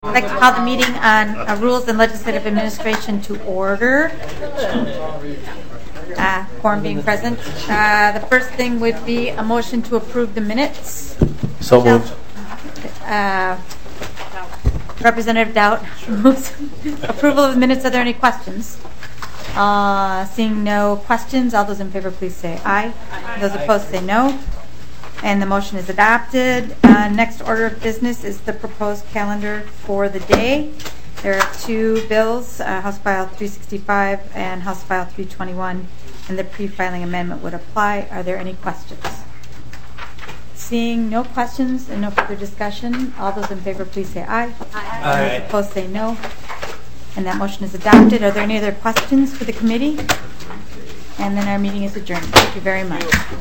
I'd like to call the meeting on Rules and Legislative Administration to order. Quorum being present. The first thing would be a motion to approve the minutes. So moved. Representative Dowd moves approval of the minutes. Are there any questions? Seeing no questions, all those in favor please say aye. Those opposed say no. And the motion is adopted. Next order of business is the proposed calendar for the day. There are two bills, House File 365 and House File 321, and the pre-filing amendment would apply. Are there any questions? Seeing no questions and no further discussion, all those in favor please say aye. Aye. Those opposed say no. And that motion is adopted. Are there any other questions for the committee? And then our meeting is adjourned. Thank you very much.